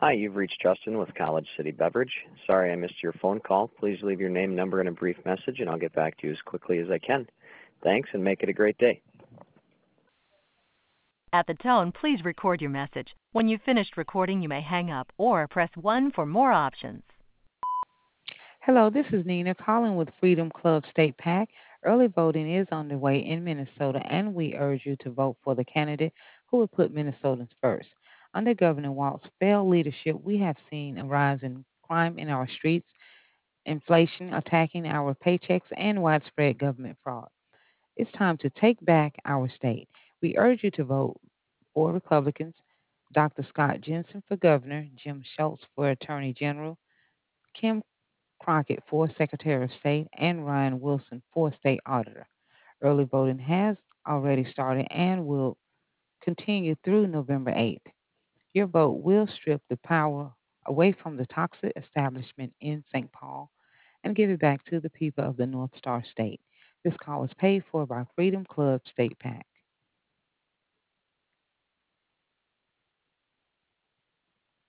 Hi, you've reached Justin with College City Beverage. Sorry I missed your phone call. Please leave your name, number, and a brief message, and I'll get back to you as quickly as I can. Thanks, and make it a great day. At the tone, please record your message. When you've finished recording, you may hang up or press 1 for more options. Hello, this is Nina calling with Freedom Club State PAC. Early voting is underway in Minnesota, and we urge you to vote for the candidate who will put Minnesotans first. Under Governor Walz's failed leadership, we have seen a rise in crime in our streets, inflation attacking our paychecks, and widespread government fraud. It's time to take back our state. We urge you to vote for Republicans, Dr. Scott Jensen for governor, Jim Schultz for attorney general, Kim Crockett for Secretary of State, and Ryan Wilson for State Auditor. Early voting has already started and will continue through November 8th. Your vote will strip the power away from the toxic establishment in St. Paul and give it back to the people of the North Star State. This call is paid for by Freedom Club State PAC.